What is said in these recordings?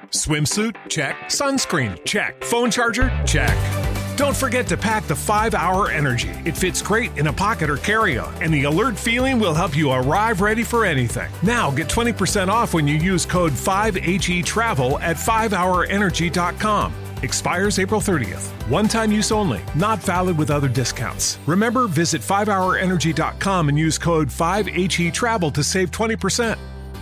Swimsuit? Check. Sunscreen? Check. Phone charger? Check. Don't forget to pack the 5-Hour Energy. It fits great in a pocket or carry-on, and the alert feeling will help you arrive ready for anything. Now get 20% off when you use code 5HETRAVEL at 5hourenergy.com. Expires April 30th. One-time use only. Not valid with other discounts. Remember, visit 5hourenergy.com and use code 5HETRAVEL to save 20%.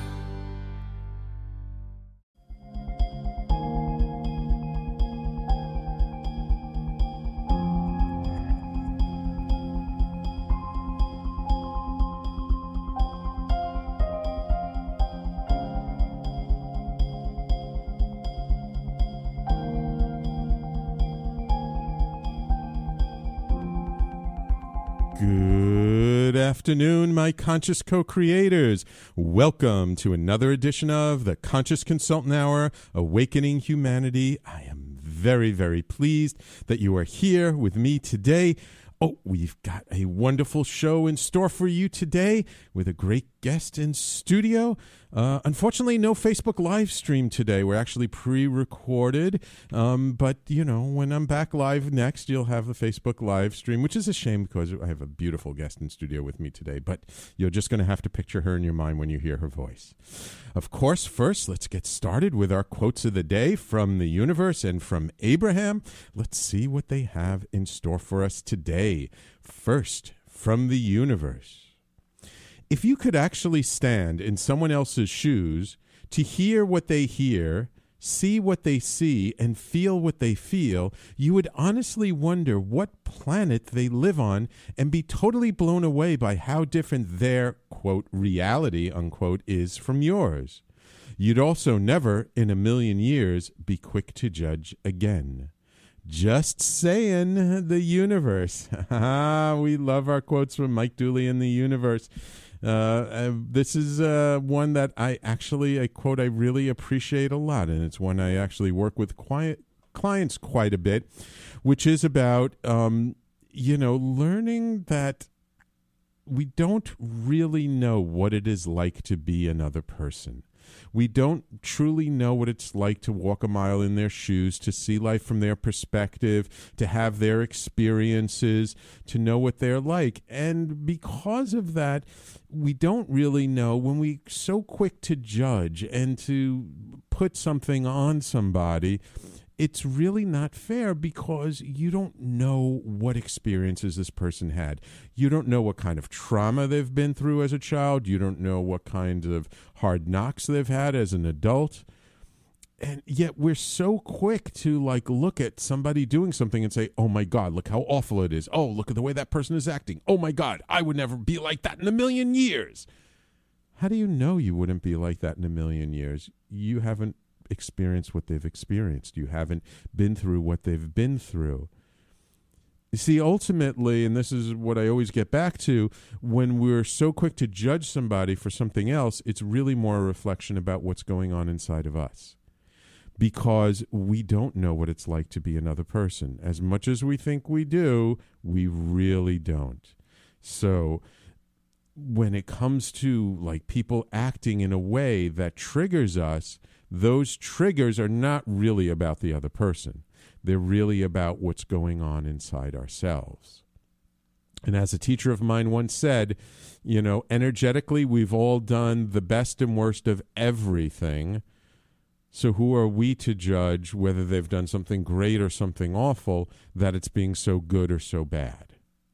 Good afternoon, my conscious co-creators. Welcome to another edition of the Conscious Consultant Hour, Awakening Humanity. I am very, very pleased that you are here with me today. Oh, we've got a wonderful show in store for you today with a great guest in studio. Unfortunately, no Facebook live stream today. We're actually pre-recorded. But, you know, when I'm back live next, you'll have the Facebook live stream, which is a shame because I have a beautiful guest in studio with me today. But you're just going to have to picture her in your mind when you hear her voice. Of course, first, let's get started with our quotes of the day from the universe and from Abraham. Let's see what they have in store for us today. First, from the universe. If you could actually stand in someone else's shoes to hear what they hear, see what they see, and feel what they feel, you would honestly wonder what planet they live on and be totally blown away by how different their, quote, reality, unquote, is from yours. You'd also never, in a million years, be quick to judge again. Just saying, the universe. We love our quotes from Mike Dooley in the universe. This is one that a quote I really appreciate a lot, and it's one I actually work with clients quite a bit, which is about, learning that we don't really know what it is like to be another person. We don't truly know what it's like to walk a mile in their shoes, to see life from their perspective, to have their experiences, to know what they're like. And because of that, we don't really know when we're so quick to judge and to put something on somebody. It's really not fair because you don't know what experiences this person had. You don't know what kind of trauma they've been through as a child. You don't know what kind of hard knocks they've had as an adult. And yet we're so quick to look at somebody doing something and say, oh my God, look how awful it is. Oh, look at the way that person is acting. Oh my God, I would never be like that in a million years. How do you know you wouldn't be like that in a million years? You haven't experienced what they've experienced. You haven't been through what they've been through. You see, ultimately, and this is what I always get back to, when we're so quick to judge somebody for something else, it's really more a reflection about what's going on inside of us. Because we don't know what it's like to be another person. As much as we think we do, we really don't. So when it comes to people acting in a way that triggers us, those triggers are not really about the other person. They're really about what's going on inside ourselves. And as a teacher of mine once said, energetically, we've all done the best and worst of everything. So who are we to judge whether they've done something great or something awful, that it's being so good or so bad?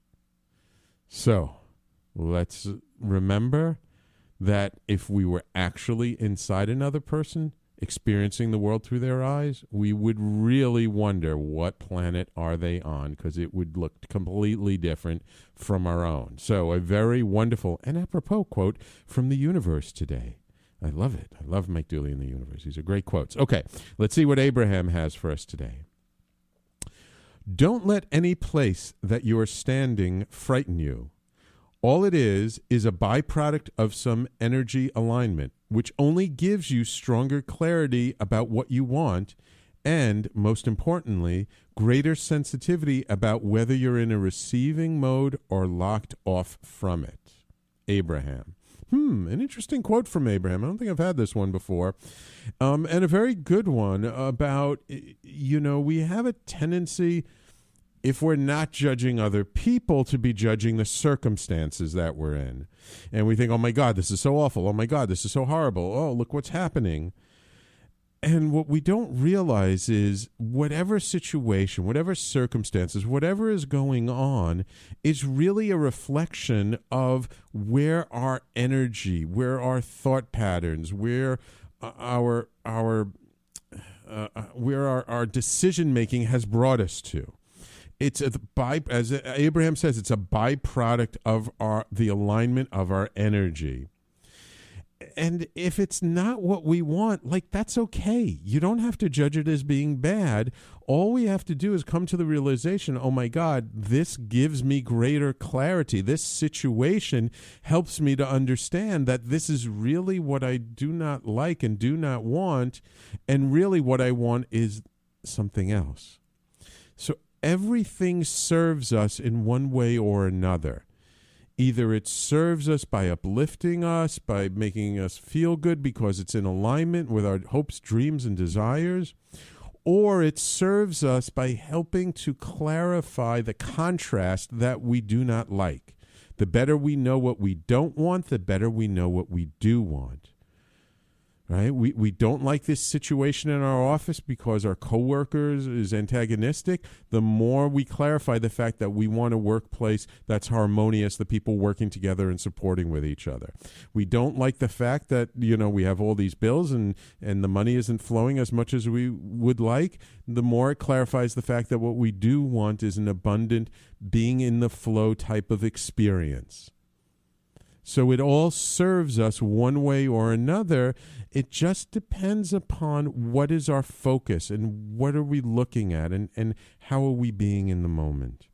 So let's remember that if we were actually inside another person, experiencing the world through their eyes, we would really wonder what planet are they on, because it would look completely different from our own. So a very wonderful and apropos quote from the universe today. I love it. I love Mike Dooley in the universe. These are great quotes. Okay, let's see what Abraham has for us today. Don't let any place that you are standing frighten you. All it is a byproduct of some energy alignment, which only gives you stronger clarity about what you want and, most importantly, greater sensitivity about whether you're in a receiving mode or locked off from it. Abraham. An interesting quote from Abraham. I don't think I've had this one before. And a very good one about, we have a tendency, if we're not judging other people, to be judging the circumstances that we're in. And we think, oh my God, this is so awful. Oh my God, this is so horrible. Oh, look what's happening. And what we don't realize is whatever situation, whatever circumstances, whatever is going on is really a reflection of where our energy, where our thought patterns, where our decision making has brought us to. It's as Abraham says, it's a byproduct of the alignment of our energy. And if it's not what we want, that's okay. You don't have to judge it as being bad. All we have to do is come to the realization, oh my God, this gives me greater clarity. This situation helps me to understand that this is really what I do not like and do not want. And really what I want is something else. So everything serves us in one way or another. Either it serves us by uplifting us, by making us feel good because it's in alignment with our hopes, dreams, and desires, or it serves us by helping to clarify the contrast that we do not like. The better we know what we don't want, the better we know what we do want. Right? We don't like this situation in our office because our coworkers is antagonistic. The more we clarify the fact that we want a workplace that's harmonious, the people working together and supporting with each other. We don't like the fact that, we have all these bills and the money isn't flowing as much as we would like. The more it clarifies the fact that what we do want is an abundant, being in the flow type of experience. So it all serves us one way or another. It just depends upon what is our focus and what are we looking at and how are we being in the moment.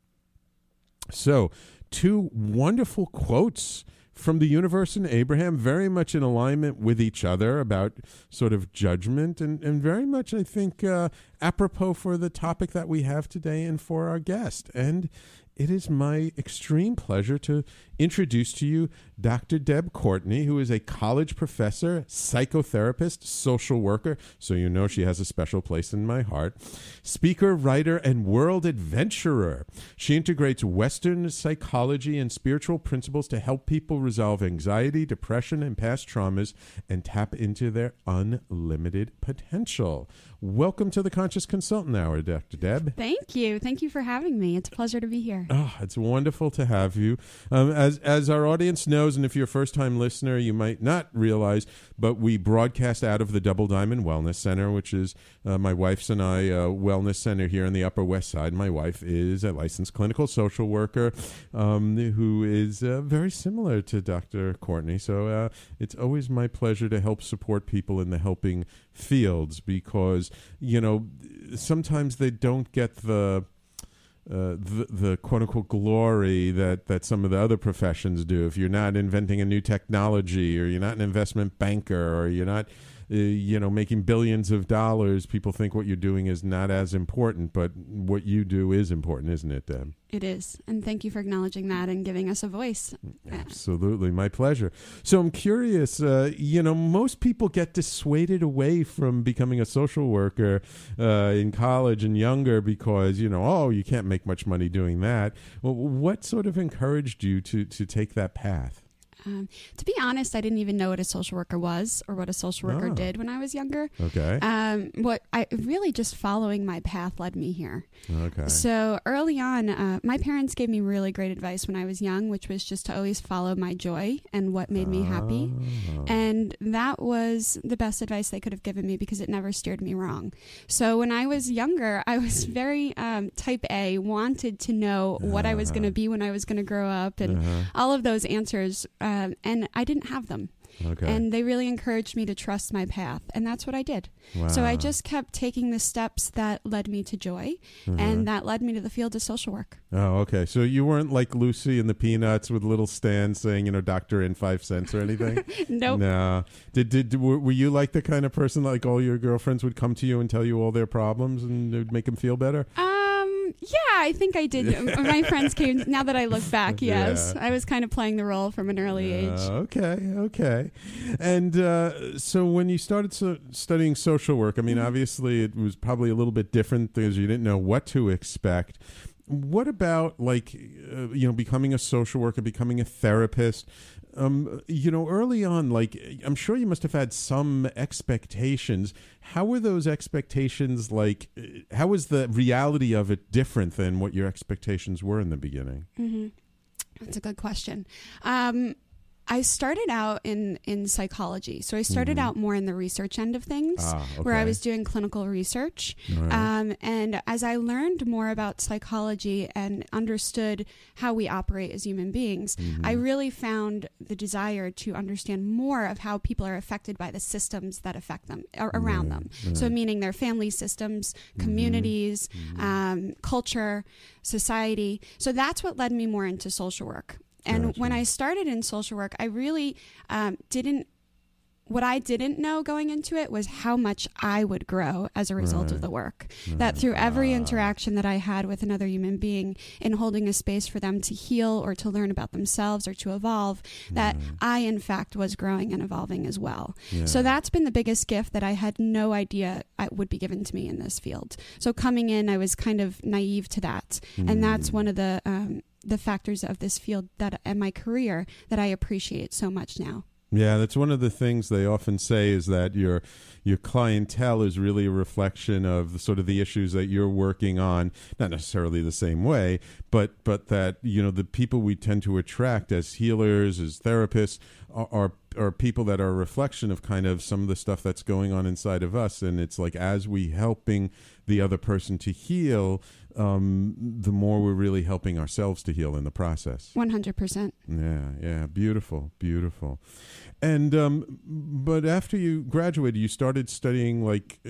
So 2 wonderful quotes from the universe and Abraham, very much in alignment with each other about sort of judgment and very much, I think, apropos for the topic that we have today and for our guest. And it is my extreme pleasure to introduce to you Dr. Deb Courtney, who is a college professor, psychotherapist, social worker, so you know she has a special place in my heart, speaker, writer, and world adventurer. She integrates Western psychology and spiritual principles to help people resolve anxiety, depression, and past traumas and tap into their unlimited potential. Welcome to the Conscious Consultant Hour, Dr. Deb. Thank you. Thank you for having me. It's a pleasure to be here. Oh, it's wonderful to have you. As our audience knows, and if you're a first-time listener, you might not realize, but we broadcast out of the Double Diamond Wellness Center, which is my wife's and I wellness center here in the Upper West Side. My wife is a licensed clinical social worker who is very similar to Dr. Courtney. So it's always my pleasure to help support people in the helping fields because, sometimes they don't get the quote unquote glory that some of the other professions do. If you're not inventing a new technology, or you're not an investment banker, or you're not making billions of dollars, people think what you're doing is not as important, but what you do is important, isn't it, Deb? It is. And thank you for acknowledging that and giving us a voice. Absolutely. My pleasure. So I'm curious, most people get dissuaded away from becoming a social worker in college and younger because, you can't make much money doing that. Well, what sort of encouraged you to take that path? To be honest, I didn't even know what a social worker was or what a social worker did when I was younger. Okay. What I really just following my path led me here. Okay. So early on, my parents gave me really great advice when I was young, which was just to always follow my joy and what made me happy. And that was the best advice they could have given me because it never steered me wrong. So when I was younger, I was very type A, wanted to know what I was going to be when I was going to grow up and all of those answers. And I didn't have them. Okay. And they really encouraged me to trust my path. And that's what I did. Wow. So I just kept taking the steps that led me to joy. And that led me to the field of social work. Oh, okay. So you weren't like Lucy and the Peanuts with little stands saying, doctor in 5 cents or anything? Nope. No. Were you like the kind of person like all your girlfriends would come to you and tell you all their problems and it would make them feel better? Yeah, I think I did. My friends came, now that I look back, yes. Yeah. I was kind of playing the role from an early age. Okay. And so when you started studying social work, I mean, obviously it was probably a little bit different because you didn't know what to expect. What about becoming a social worker, becoming a therapist? Early on, I'm sure you must have had some expectations. How were those expectations like? How was the reality of it different than what your expectations were in the beginning? Mm-hmm. That's a good question. I started out in psychology. So I started out more in the research end of things, where I was doing clinical research. Right. And as I learned more about psychology and understood how we operate as human beings, I really found the desire to understand more of how people are affected by the systems that affect them or around them. Right. So meaning their family systems, communities, culture, society. So that's what led me more into social work. And when I started in social work, I really what I didn't know going into it was how much I would grow as a result of the work. That through every interaction that I had with another human being in holding a space for them to heal or to learn about themselves or to evolve, that I, in fact, was growing and evolving as well. Yeah. So that's been the biggest gift that I had no idea would be given to me in this field. So coming in, I was kind of naive to that. And that's one of the factors of this field and my career that I appreciate so much now. Yeah, that's one of the things they often say is that your clientele is really a reflection of the issues that you're working on, not necessarily the same way, but that, the people we tend to attract as healers, as therapists are people that are a reflection of kind of some of the stuff that's going on inside of us. And it's like, as we helping the other person to heal, the more we're really helping ourselves to heal in the process. 100%. Yeah. Beautiful. And but after you graduated, you started studying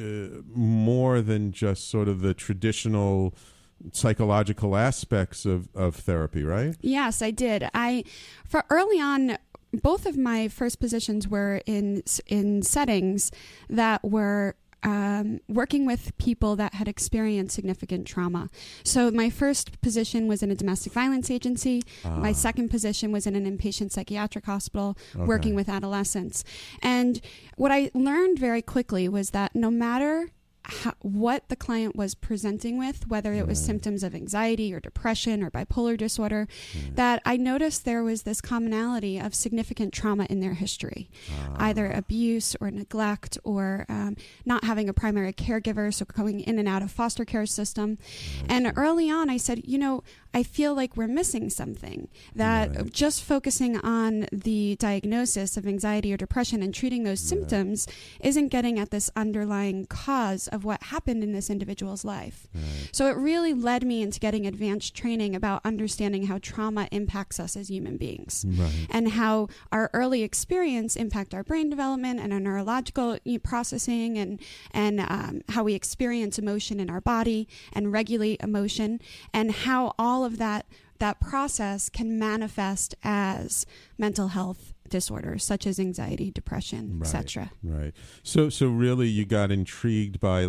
more than just sort of the traditional psychological aspects of therapy, right? Yes, I did. For early on, both of my first positions were in settings that were working with people that had experienced significant trauma. So my first position was in a domestic violence agency. My second position was in an inpatient psychiatric hospital working with adolescents. And what I learned very quickly was that no matter what the client was presenting with, whether it was symptoms of anxiety or depression or bipolar disorder, that I noticed there was this commonality of significant trauma in their history, either abuse or neglect or not having a primary caregiver, so going in and out of foster care system. And early on, I said, I feel like we're missing something, that just focusing on the diagnosis of anxiety or depression and treating those symptoms isn't getting at this underlying cause of what happened in this individual's life. So it really led me into getting advanced training about understanding how trauma impacts us as human beings and how our early experience impact our brain development and our neurological processing and how we experience emotion in our body and regulate emotion, and how all of that process can manifest as mental health disorders such as anxiety, depression, etc. Right. So really you got intrigued by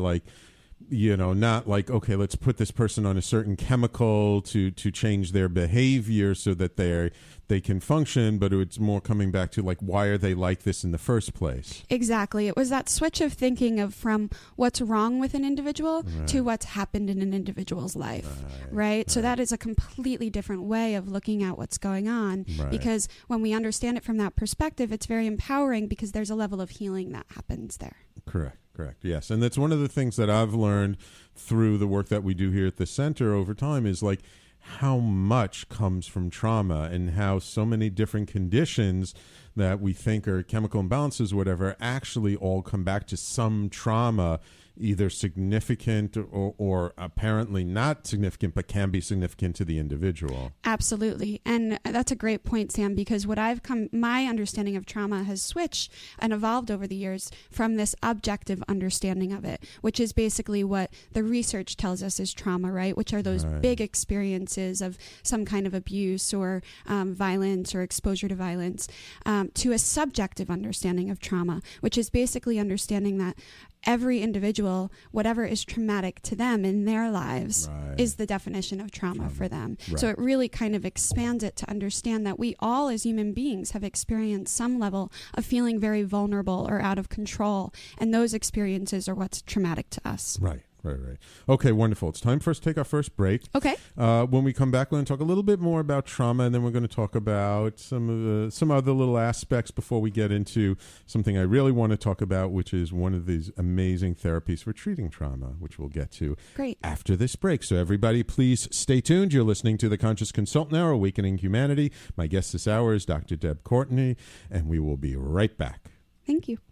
not okay, let's put this person on a certain chemical to change their behavior so that they can function, but it's more coming back to why are they like this in the first place? Exactly. It was that switch of thinking from what's wrong with an individual to what's happened in an individual's life, right? So that is a completely different way of looking at what's going on, because when we understand it from that perspective, it's very empowering because there's a level of healing that happens there. Correct. Yes. And that's one of the things that I've learned through the work that we do here at the center over time is how much comes from trauma and how so many different conditions that we think are chemical imbalances, whatever, actually all come back to some trauma, either significant or apparently not significant, but can be significant to the individual. Absolutely. And that's a great point, Sam, because my understanding of trauma has switched and evolved over the years from this objective understanding of it, which is basically what the research tells us is trauma, right? Which are those big experiences of some kind of abuse or violence or exposure to violence, to a subjective understanding of trauma, which is basically understanding that every individual, whatever is traumatic to them in their lives Right. is the definition of trauma for them. Right. So it really kind of expands it to understand that we all as human beings have experienced some level of feeling very vulnerable or out of control. And those experiences are what's traumatic to us. Right. Okay, wonderful. It's time for us to take our first break. Okay. When we come back, we're going to talk a little bit more about trauma, and then we're going to talk about some other little aspects before we get into something I really want to talk about, which is one of these amazing therapies for treating trauma, which we'll get to after this break. So everybody, please stay tuned. You're listening to The Conscious Consultant Hour, Awakening Humanity. My guest this hour is Dr. Deb Courtney, and we will be right back. Thank you.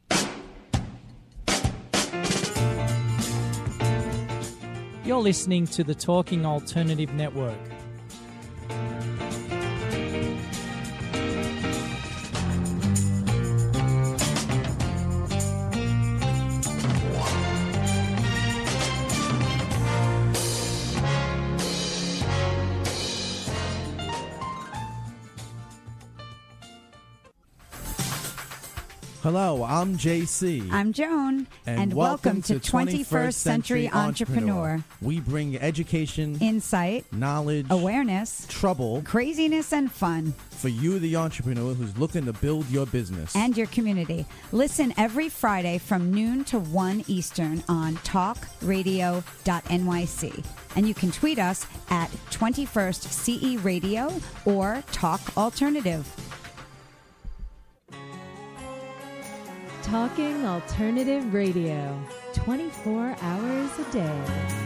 You're listening to the Talking Alternative Network. Hello, I'm JC. I'm Joan. And welcome to 21st Century Entrepreneur. We bring education, Insight, knowledge, awareness, trouble, craziness, and fun for you, the entrepreneur who's looking to build your business and your community. Listen every Friday from noon to 1 Eastern on talkradio.nyc. And you can tweet us at 21st CE Radio or Talk Alternative. Talking Alternative Radio, 24 hours a day.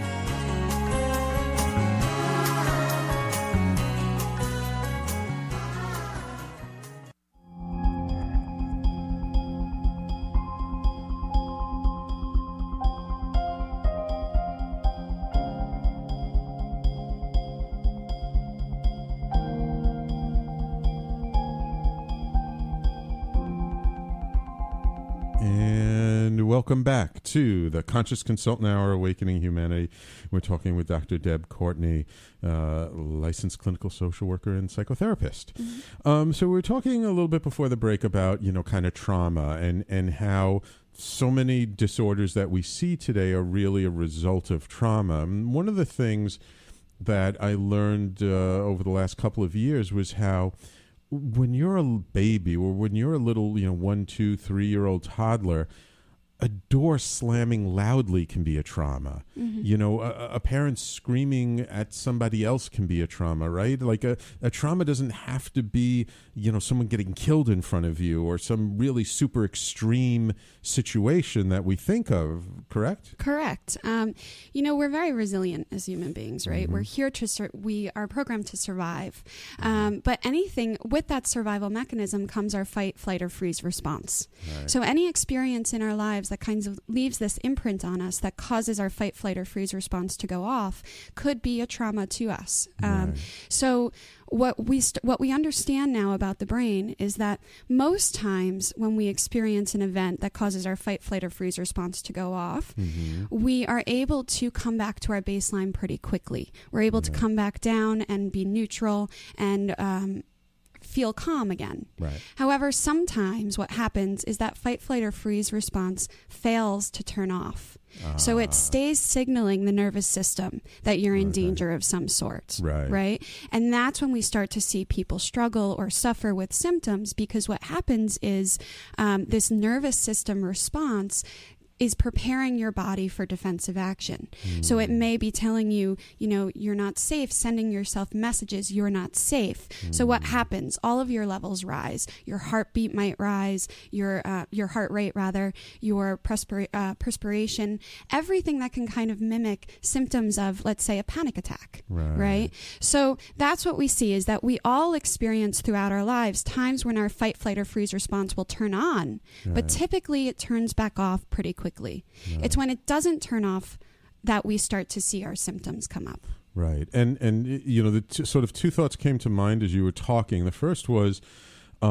Welcome back to the Conscious Consultant Hour, Awakening Humanity. We're talking with Dr. Deb Courtney, licensed clinical social worker and psychotherapist. Mm-hmm. So we were talking a little bit before the break about, kind of trauma and how so many disorders that we see today are really a result of trauma. And one of the things that I learned over the last couple of years was how when you're a baby or when you're a little, 1, 2, 3-year-old toddler, a door slamming loudly can be a trauma. Mm-hmm. A parent screaming at somebody else can be a trauma, right? Like a trauma doesn't have to be, someone getting killed in front of you or some really super extreme situation that we think of, correct? Correct. We're very resilient as human beings, right? Mm-hmm. We're here we are programmed to survive. But anything with that survival mechanism comes our fight, flight, or freeze response. Right. So any experience in our lives that kind of leaves this imprint on us that causes our fight, flight, or freeze response to go off could be a trauma to us. Right. So what we understand now about the brain is that most times when we experience an event that causes our fight, flight, or freeze response to go off, mm-hmm. we are able to come back to our baseline pretty quickly. We're able to come back down and be neutral and feel calm again. Right. However, sometimes what happens is that fight, flight, or freeze response fails to turn off. So it stays signaling the nervous system that you're in danger of some sort. Right. And that's when we start to see people struggle or suffer with symptoms, because what happens is this nervous system response is preparing your body for defensive action. So it may be telling you, you're not safe, sending yourself messages, you're not safe. So what happens? All of your levels rise. Your heartbeat might rise, your heart rate rather, your perspiration, everything that can kind of mimic symptoms of, let's say, a panic attack, right? So that's what we see, is that we all experience throughout our lives times when our fight, flight, or freeze response will turn on, but typically it turns back off pretty quickly. It's when it doesn't turn off that we start to see our symptoms come up. Right. And the sort of two thoughts came to mind as you were talking. The first was, I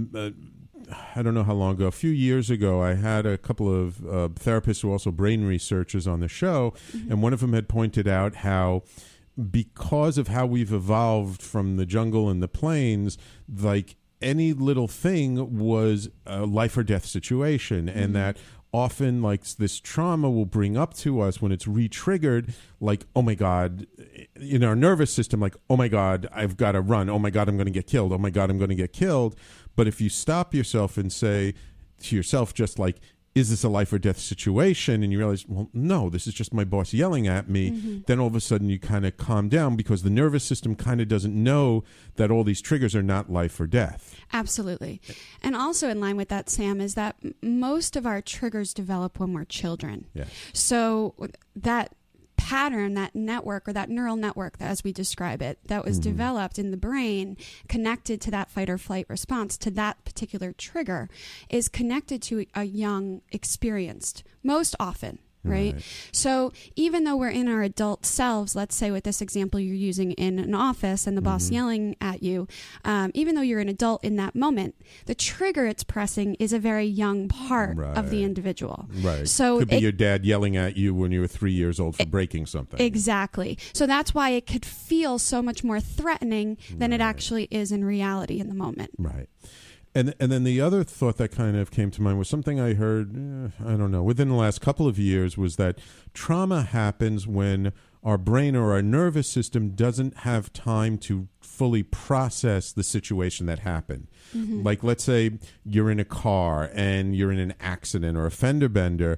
don't know how long ago, a few years ago, I had a couple of therapists who are also brain researchers on the show, mm-hmm. and one of them had pointed out how because of how we've evolved from the jungle and the plains, like any little thing was a life or death situation, mm-hmm. and that often like this trauma will bring up to us when it's re-triggered, like, oh my God, in our nervous system, like, oh my God, I've got to run. Oh my God, I'm going to get killed. Oh my God, I'm going to get killed. But if you stop yourself and say to yourself, just like, is this a life or death situation? And you realize, well, no, this is just my boss yelling at me. Then all of a sudden you kind of calm down because the nervous system kind of doesn't know that all these triggers are not life or death. Absolutely. And also in line with that, Sam, is that most of our triggers develop when we're children. Yeah. So that pattern, that network or that neural network, as we describe it, that was developed in the brain connected to that fight or flight response to that particular trigger is connected to a young experienced most often. Right? So even though we're in our adult selves, let's say with this example you're using in an office and the boss yelling at you, even though you're an adult in that moment, the trigger it's pressing is a very young part of the individual. Right. So could be your dad yelling at you when you were 3 years old for breaking something. Exactly. So that's why it could feel so much more threatening than it actually is in reality in the moment. Right. And then the other thought that kind of came to mind was something I heard, I don't know, within the last couple of years, was that trauma happens when our brain or our nervous system doesn't have time to fully process the situation that happened. Like, let's say you're in a car and you're in an accident or a fender bender,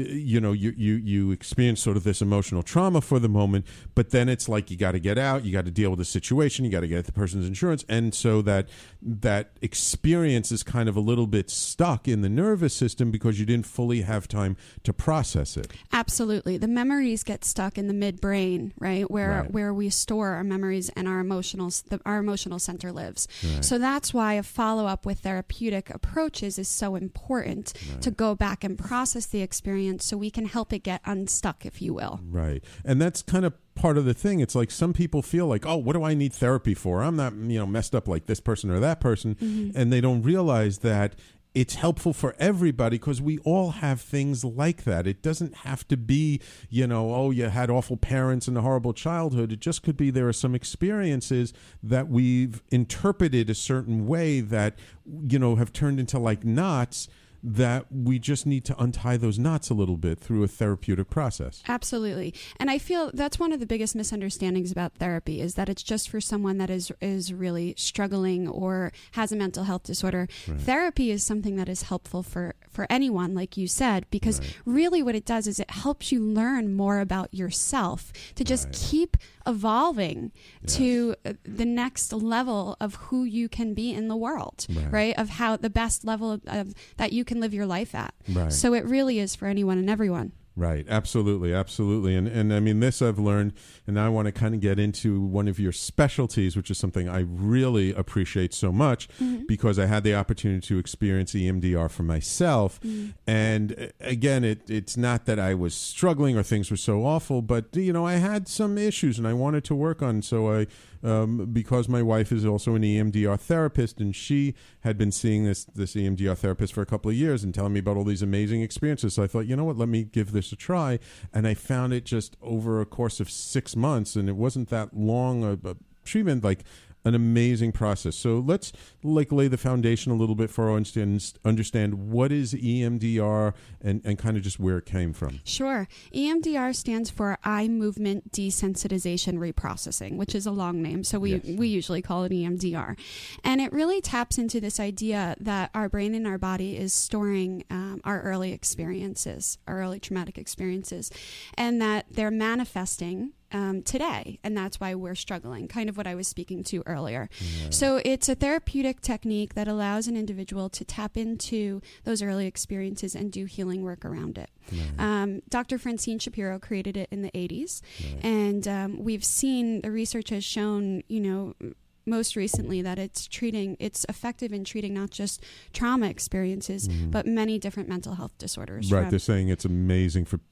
you experience sort of this emotional trauma for the moment, but then it's like you got to get out, you got to deal with the situation, you got to get the person's insurance, and so that experience is kind of a little bit stuck in the nervous system because you didn't fully have time to process it. Absolutely. The memories get stuck in the midbrain, right? Where we store our memories and our emotional center lives. Right. So that's why a follow-up with therapeutic approaches is so important to go back and process the experience so we can help it get unstuck, if you will. Right. And that's kind of part of the thing. It's like some people feel like, oh, what do I need therapy for? I'm not, messed up like this person or that person. And they don't realize that it's helpful for everybody because we all have things like that. It doesn't have to be, oh, you had awful parents and a horrible childhood. It just could be there are some experiences that we've interpreted a certain way that, have turned into like knots that we just need to untie those knots a little bit through a therapeutic process. Absolutely. And I feel that's one of the biggest misunderstandings about therapy is that it's just for someone that is really struggling or has a mental health disorder. Right. Therapy is something that is helpful for anyone, like you said, because really what it does is it helps you learn more about yourself to just keep evolving to the next level of who you can be in the world, right? Of how the best level of that you can live your life at. Right. So it really is for anyone and everyone. Right. Absolutely. Absolutely. And I mean, this I've learned, and I want to kind of get into one of your specialties, which is something I really appreciate so much because I had the opportunity to experience EMDR for myself. And again, it's not that I was struggling or things were so awful, but, I had some issues and I wanted to work on. So I, because my wife is also an EMDR therapist and she had been seeing this EMDR therapist for a couple of years and telling me about all these amazing experiences. So I thought, you know what, let me give this a try. And I found it just over a course of 6 months, and it wasn't that long a treatment, like an amazing process. So let's lay the foundation a little bit for our understand what is EMDR and kind of just where it came from. Sure. EMDR stands for eye movement desensitization reprocessing, which is a long name. So we usually call it EMDR. And it really taps into this idea that our brain and our body is storing our early experiences, our early traumatic experiences, and that they're manifesting today, and that's why we're struggling, kind of what I was speaking to earlier. So it's a therapeutic technique that allows an individual to tap into those early experiences and do healing work around it. Dr. Francine Shapiro created it in the 80s, and we've seen, the research has shown, most recently that it's effective in treating not just trauma experiences, but many different mental health disorders. Right. They're saying it's amazing for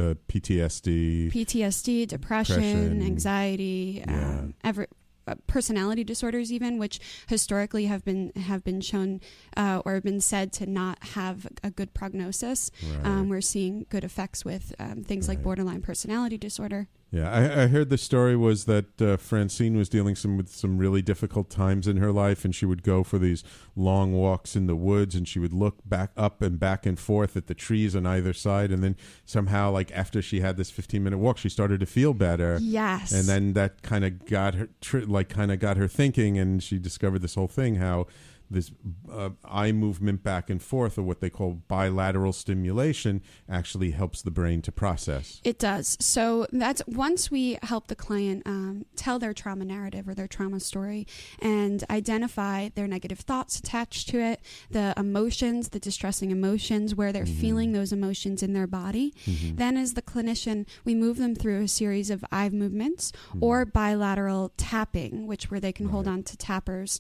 PTSD, depression, anxiety, personality disorders, even, which historically have been shown or have been said to not have a good prognosis. We're seeing good effects with things like borderline personality disorder. Yeah, I heard the story was that Francine was dealing with some really difficult times in her life, and she would go for these long walks in the woods, and she would look back and forth at the trees on either side, and then somehow, like after she had this 15-minute walk, she started to feel better. Yes, and then that kind of got her thinking, and she discovered this whole thing how this eye movement back and forth, or what they call bilateral stimulation, actually helps the brain to process. It does. So that's once we help the client tell their trauma narrative or their trauma story and identify their negative thoughts attached to it, the emotions, the distressing emotions, where they're feeling those emotions in their body. Then as the clinician, we move them through a series of eye movements or bilateral tapping, where they can hold on to tappers.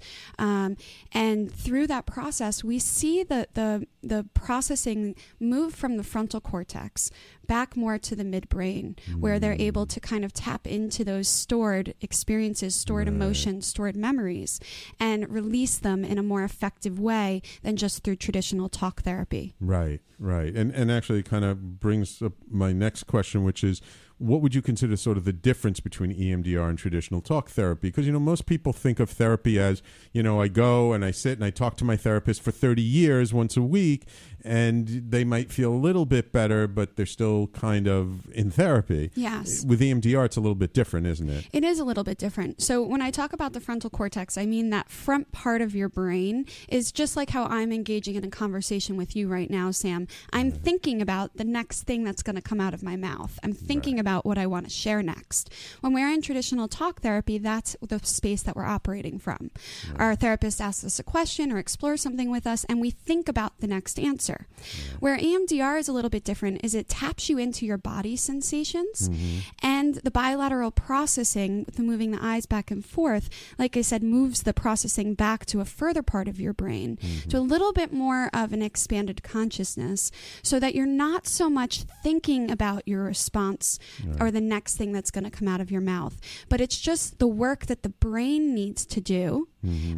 And through that process, we see the processing move from the frontal cortex back more to the midbrain, where they're able to kind of tap into those stored experiences, stored emotions, stored memories, and release them in a more effective way than just through traditional talk therapy. Right. And actually kind of brings up my next question, which is, what would you consider sort of the difference between EMDR and traditional talk therapy? Because, most people think of therapy as, I go and I sit and I talk to my therapist for 30 years once a week, and they might feel a little bit better, but they're still kind of in therapy. Yes. With EMDR, it's a little bit different, isn't it? It is a little bit different. So when I talk about the frontal cortex, I mean that front part of your brain is just like how I'm engaging in a conversation with you right now, Sam. I'm thinking about the next thing that's going to come out of my mouth. I'm thinking about what I want to share next. When we're in traditional talk therapy, that's the space that we're operating from. Our therapist asks us a question or explores something with us, and we think about the next answer. Where EMDR is a little bit different is it taps you into your body sensations, and the bilateral processing, the moving the eyes back and forth, like I said, moves the processing back to a further part of your brain, to a little bit more of an expanded consciousness, so that you're not so much thinking about your response or the next thing that's going to come out of your mouth, but it's just the work that the brain needs to do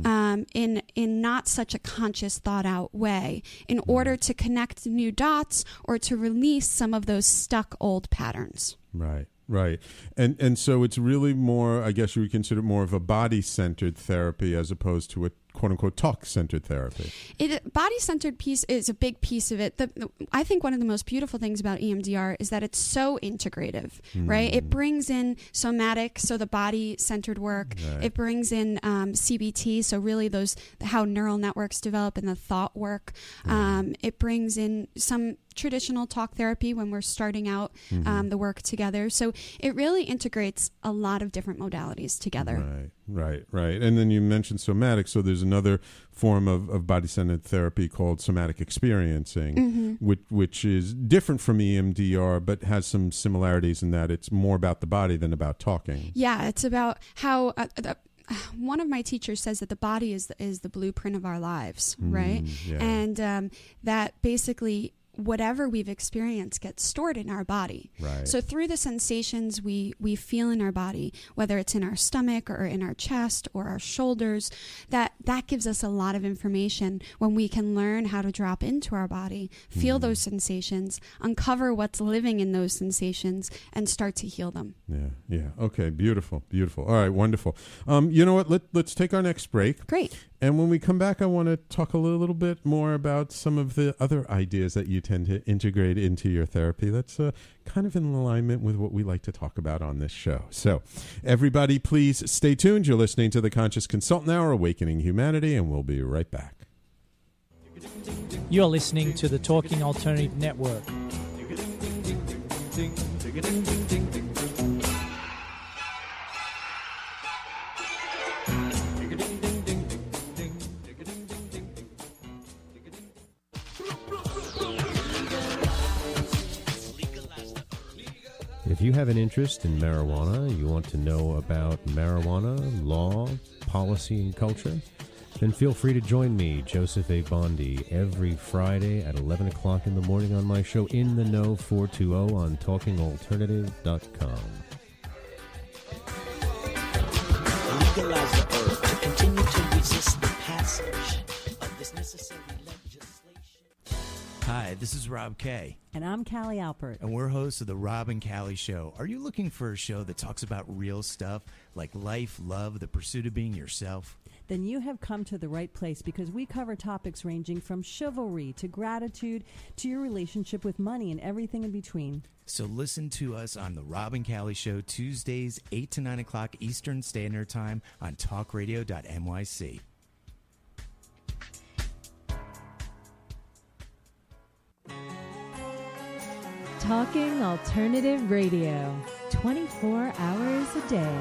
in not such a conscious, thought out way, in order to connect new dots or to release some of those stuck old patterns. Right. And so it's really more, I guess you would consider more of a body-centered therapy as opposed to a quote-unquote talk-centered therapy. Body-centered piece is a big piece of it. I think one of the most beautiful things about EMDR is that it's so integrative, right? It brings in somatic, so the body-centered work. Right. It brings in CBT, so really how neural networks develop and the thought work. It brings in some traditional talk therapy when we're starting out the work together. So it really integrates a lot of different modalities together. Right. And then you mentioned somatic, so there's another form of body-centered therapy called somatic experiencing, which is different from EMDR, but has some similarities in that it's more about the body than about talking. Yeah, it's about how... one of my teachers says that the body is the blueprint of our lives, right? Yeah. And that basically whatever we've experienced gets stored in our body. Right. So through the sensations we feel in our body, whether it's in our stomach or in our chest or our shoulders, that gives us a lot of information when we can learn how to drop into our body, feel those sensations, uncover what's living in those sensations, and start to heal them. Yeah. Okay, beautiful. All right, wonderful. You know what? Let's take our next break. Great. And when we come back, I want to talk a little bit more about some of the other ideas that you tend to integrate into your therapy. That's kind of in alignment with what we like to talk about on this show. So everybody, please stay tuned. You're listening to the Conscious Consultant Hour, Awakening Humanity, and we'll be right back. You're listening to the Talking Alternative Network. If you have an interest in marijuana, you want to know about marijuana, law, policy, and culture, then feel free to join me, Joseph A. Bondi, every Friday at 11 o'clock in the morning on my show In the Know 420 on TalkingAlternative.com. Legalize the herb to continue to resist the passage of this necessary legislation. Hi, this is Rob Kay. And I'm Callie Alpert. And we're hosts of The Rob and Callie Show. Are you looking for a show that talks about real stuff like life, love, the pursuit of being yourself? Then you have come to the right place, because we cover topics ranging from chivalry to gratitude to your relationship with money and everything in between. So listen to us on The Rob and Callie Show, Tuesdays, 8 to 9 o'clock Eastern Standard Time on talkradio.nyc. Talking Alternative Radio, 24 hours a day.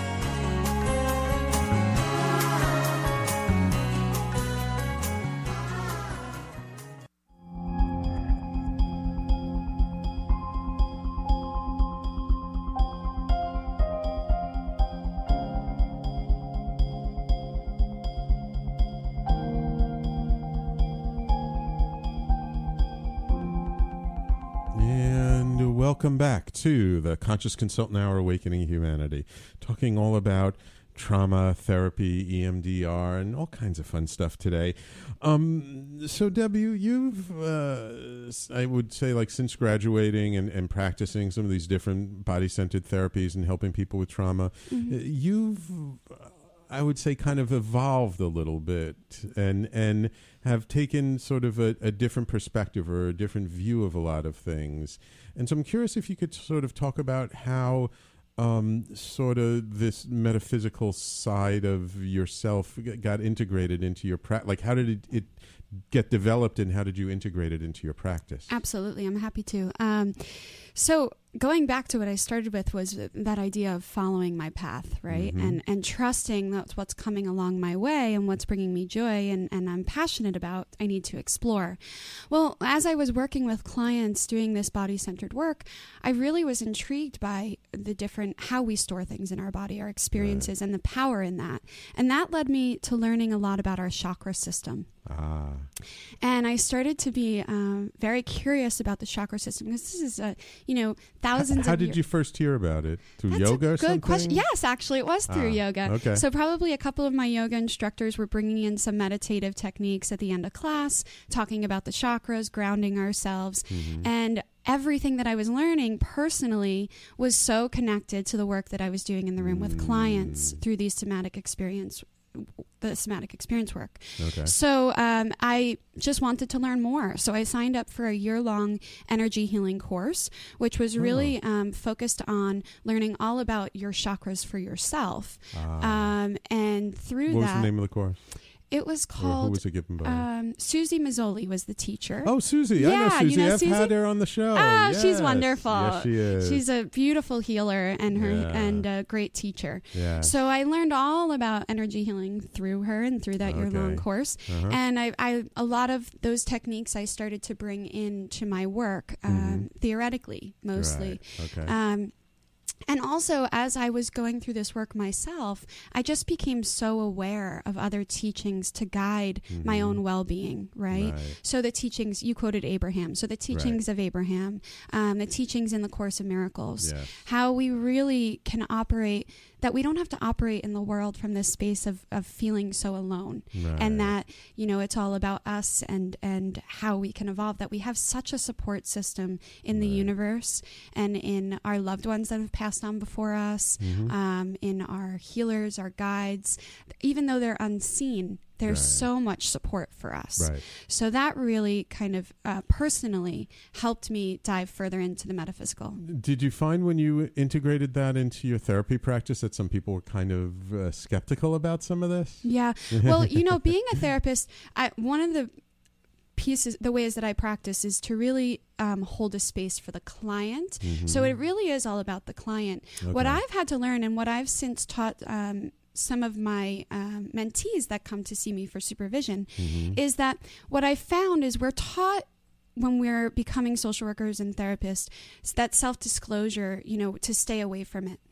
Welcome back to the Conscious Consultant Hour, Awakening Humanity, talking all about trauma, therapy, EMDR, and all kinds of fun stuff today. So, Deb, you've, I would say, like, since graduating and practicing some of these different body-centered therapies and helping people with trauma, you've, I would say, kind of evolved a little bit and have taken sort of a different perspective or a different view of a lot of things. And so I'm curious if you could sort of talk about how sort of this metaphysical side of yourself got integrated into your practice. Like, how did it get developed, and how did you integrate it into your practice? Absolutely. I'm happy to. So going back to what I started with was that idea of following my path, right? And trusting that's what's coming along my way and what's bringing me joy and I'm passionate about, I need to explore. Well, as I was working with clients doing this body-centered work, I really was intrigued by the different, how we store things in our body, our experiences, and the power in that. And that led me to learning a lot about our chakra system. And I started to be very curious about the chakra system, because this is thousands How of did you first hear about it? Through yoga or something? Good question. Yes, actually, it was through yoga. Okay. So probably a couple of my yoga instructors were bringing in some meditative techniques at the end of class, talking about the chakras, grounding ourselves, and everything that I was learning personally was so connected to the work that I was doing in the room with clients through the somatic experience work. Okay. So I just wanted to learn more. So I signed up for a year-long energy healing course, which was really focused on learning all about your chakras for yourself. And through what that... was the name of the course? It was called... Who was it given by? Susie Mazzoli was the teacher. Oh, Susie. I know Susie. You know I've Susie? had her on the show. Yes. She's wonderful. Yes, she is. She's a beautiful healer and a great teacher. Yeah. So I learned all about energy healing through her and through that year-long course. And I a lot of those techniques I started to bring into my work, theoretically, mostly. Right. Okay. And also, as I was going through this work myself, I just became so aware of other teachings to guide my own well-being, right? So the teachings, you quoted Abraham, so the teachings of Abraham, the teachings in the Course of Miracles, how we really can operate, that we don't have to operate in the world from this space of feeling so alone. And that, it's all about us and how we can evolve, that we have such a support system in the universe and in our loved ones that have passed on before us, in our healers, our guides. Even though they're unseen, there's so much support for us. So that really kind of personally helped me dive further into the metaphysical. Did you find when you integrated that into your therapy practice that some people were kind of skeptical about some of this? Yeah. Well, being a therapist, one of the ways that I practice is to really hold a space for the client. So it really is all about the client. What I've had to learn, and what I've since taught some of my mentees that come to see me for supervision, is that what I found is we're taught when we're becoming social workers and therapists, that self-disclosure, to stay away from it.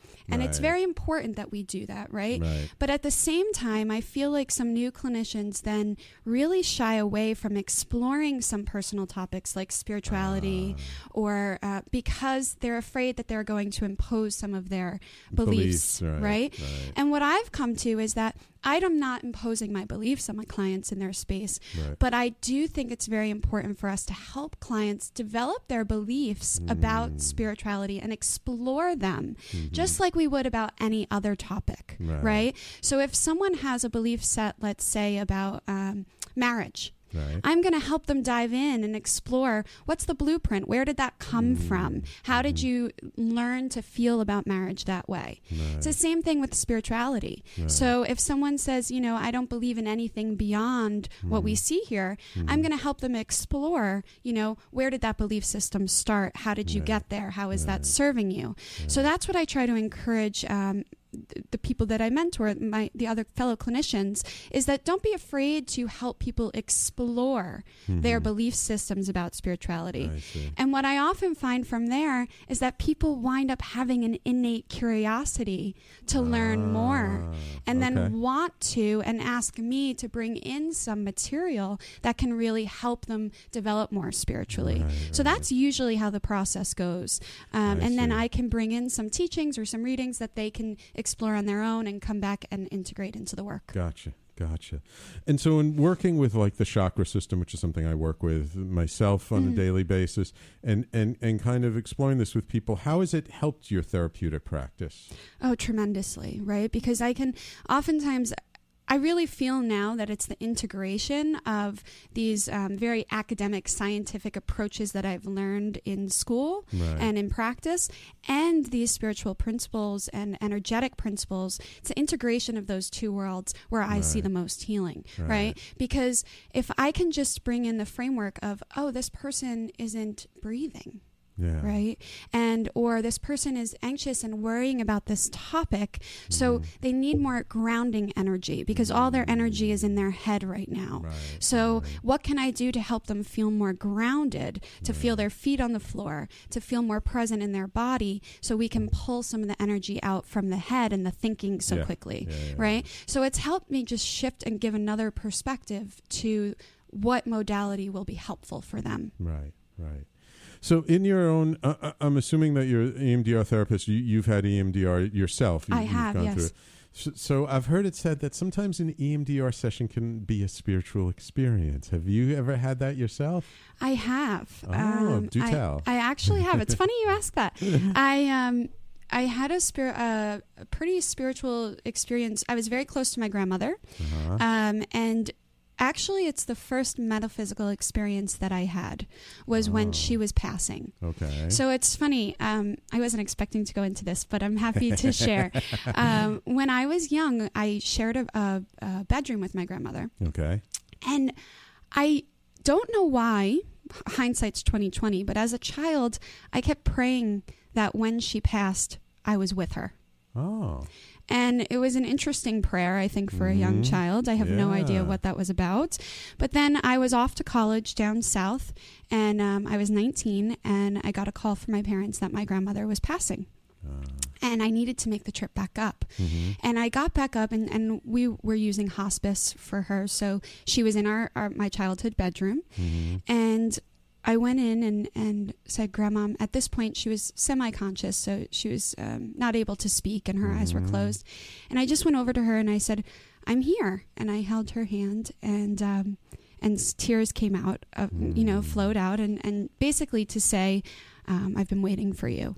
And it's very important that we do that, right? But at the same time, I feel like some new clinicians then really shy away from exploring some personal topics like spirituality or because they're afraid that they're going to impose some of their beliefs, right? And what I've come to is that I'm not imposing my beliefs on my clients in their space, but I do think it's very important for us to help clients develop their beliefs about spirituality and explore them, just like we would about any other topic, right? So if someone has a belief set, let's say about marriage, I'm going to help them dive in and explore what's the blueprint? Where did that come from? How did you learn to feel about marriage that way? It's the same thing with spirituality. So if someone says, you know, I don't believe in anything beyond what we see here, I'm going to help them explore, you know, where did that belief system start? How did you get there? How is that serving you? So that's what I try to encourage the people that I mentor, the other fellow clinicians, is that don't be afraid to help people explore their belief systems about spirituality. And what I often find from there is that people wind up having an innate curiosity to learn more and then want to and ask me to bring in some material that can really help them develop more spiritually. So that's usually how the process goes. And then I can bring in some teachings or some readings that they can explore on their own and come back and integrate into the work. Gotcha. And so in working with like the chakra system, which is something I work with myself on a daily basis, and kind of exploring this with people, how has it helped your therapeutic practice? Oh, tremendously, right? Because I can oftentimes... I really feel now that it's the integration of these very academic, scientific approaches that I've learned in school and in practice, and these spiritual principles and energetic principles. It's the integration of those two worlds where I see the most healing, right? Because if I can just bring in the framework of, oh, this person isn't breathing, right? And or this person is anxious and worrying about this topic, so they need more grounding energy because all their energy is in their head right now. So what can I do to help them feel more grounded, to feel their feet on the floor, to feel more present in their body, so we can pull some of the energy out from the head and the thinking so quickly, right? So it's helped me just shift and give another perspective to what modality will be helpful for them. Right. So in your own, I'm assuming that you're an EMDR therapist. You've had EMDR yourself. I have, yes. So I've heard it said that sometimes an EMDR session can be a spiritual experience. Have you ever had that yourself? I have. Do tell. I actually have. It's funny you ask that. I had a pretty spiritual experience. I was very close to my grandmother, and actually, it's the first metaphysical experience that I had was when she was passing. Okay. So it's funny. I wasn't expecting to go into this, but I'm happy to share. When I was young, I shared a bedroom with my grandmother. Okay. And I don't know why, hindsight's 20/20, but as a child, I kept praying that when she passed, I was with her. Oh. And it was an interesting prayer, I think, for a young child. I have no idea what that was about. But then I was off to college down south, and I was 19, and I got a call from my parents that my grandmother was passing. And I needed to make the trip back up. And I got back up, and we were using hospice for her. So she was in my childhood bedroom. And I went in and said, Grandma, at this point she was semi-conscious, so she was not able to speak and her eyes were closed. And I just went over to her and I said, I'm here. And I held her hand and tears came out, flowed out and basically to say, I've been waiting for you,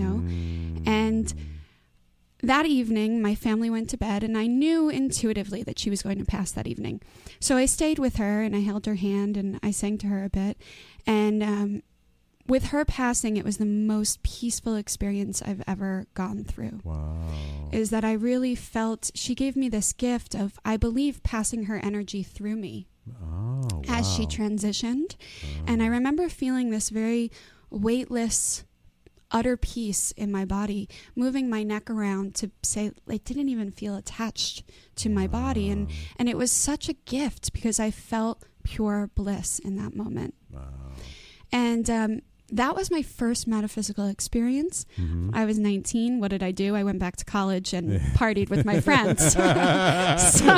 And that evening, my family went to bed, and I knew intuitively that she was going to pass that evening. So I stayed with her, and I held her hand, and I sang to her a bit. And with her passing, it was the most peaceful experience I've ever gone through. Wow. Is that I really felt she gave me this gift of, I believe, passing her energy through me as she transitioned. And I remember feeling this very weightless, utter peace in my body, moving my neck around to say it didn't even feel attached to my body. And it was such a gift because I felt pure bliss in that moment. Wow. And that was my first metaphysical experience. I was 19. What did I do? I went back to college and partied with my friends. So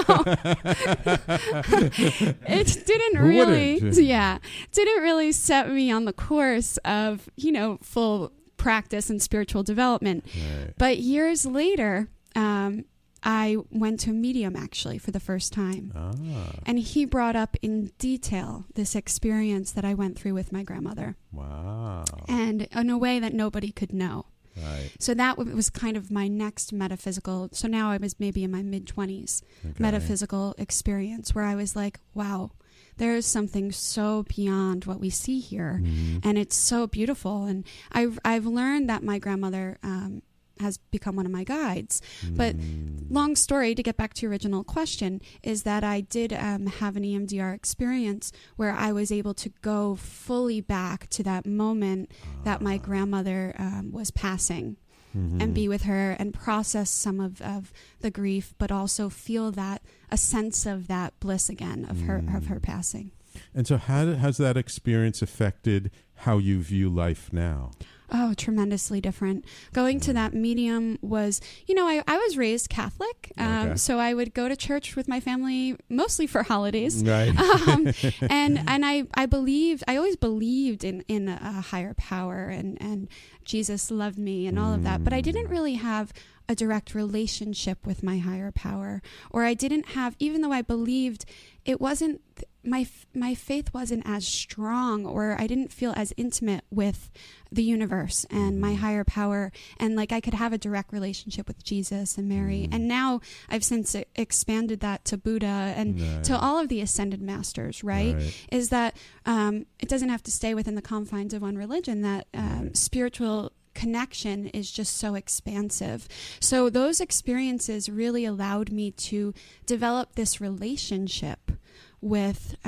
it didn't really set me on the course of, full practice and spiritual development. Right. But years later, I went to a medium actually for the first time. And he brought up in detail this experience that I went through with my grandmother. Wow. And in a way that nobody could know. Right. So that was kind of my next metaphysical. So now I was maybe in my mid-20s metaphysical experience where I was like, wow, there is something so beyond what we see here. And it's so beautiful. And I've learned that my grandmother has become one of my guides. But long story, to get back to your original question, is that I did have an EMDR experience where I was able to go fully back to that moment that my grandmother was passing and be with her and process some of the grief, but also feel a sense of that bliss again of her passing. And so how has that experience affected how you view life now? Oh, tremendously different. Going to that medium was, I was raised Catholic, so I would go to church with my family mostly for holidays. Right. And I always believed in a higher power and Jesus loved me and all of that, but I didn't really have a direct relationship with my higher power, or I didn't have, even though I believed, it wasn't, my faith wasn't as strong, or I didn't feel as intimate with the universe and my higher power, and like I could have a direct relationship with Jesus and Mary. And now I've since expanded that to Buddha and to all of the ascended masters, right? Is that it doesn't have to stay within the confines of one religion, that spiritual connection is just so expansive. So those experiences really allowed me to develop this relationship with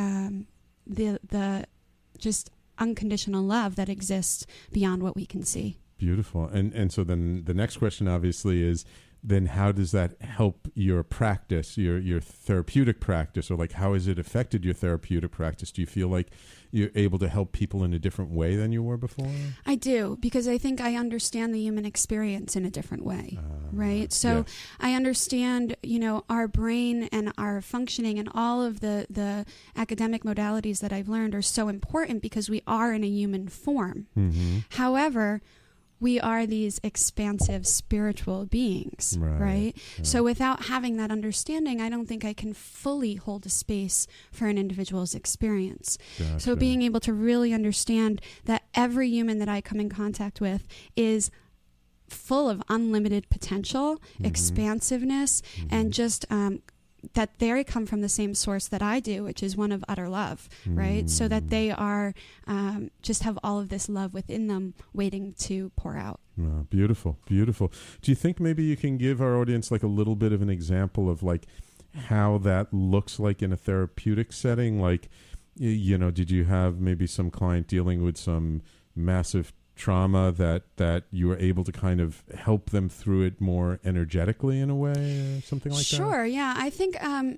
the just unconditional love that exists beyond what we can see. Beautiful. And so then the next question obviously is, then how does that help your practice, your therapeutic practice, or like how has it affected your therapeutic practice? Do you feel like you're able to help people in a different way than you were before? I do, because I think I understand the human experience in a different way, right? So I understand, our brain and our functioning and all of the academic modalities that I've learned are so important because we are in a human form. However, we are these expansive spiritual beings, right? So without having that understanding, I don't think I can fully hold a space for an individual's experience. Gotcha. So being able to really understand that every human that I come in contact with is full of unlimited potential, expansiveness, and just that they come from the same source that I do, which is one of utter love, right? So that they are just have all of this love within them waiting to pour out. Oh, beautiful, beautiful. Do you think maybe you can give our audience like a little bit of an example of like how that looks like in a therapeutic setting? Like, did you have maybe some client dealing with some massive trauma that you were able to kind of help them through it more energetically in a way, or something like that? Sure, yeah. I think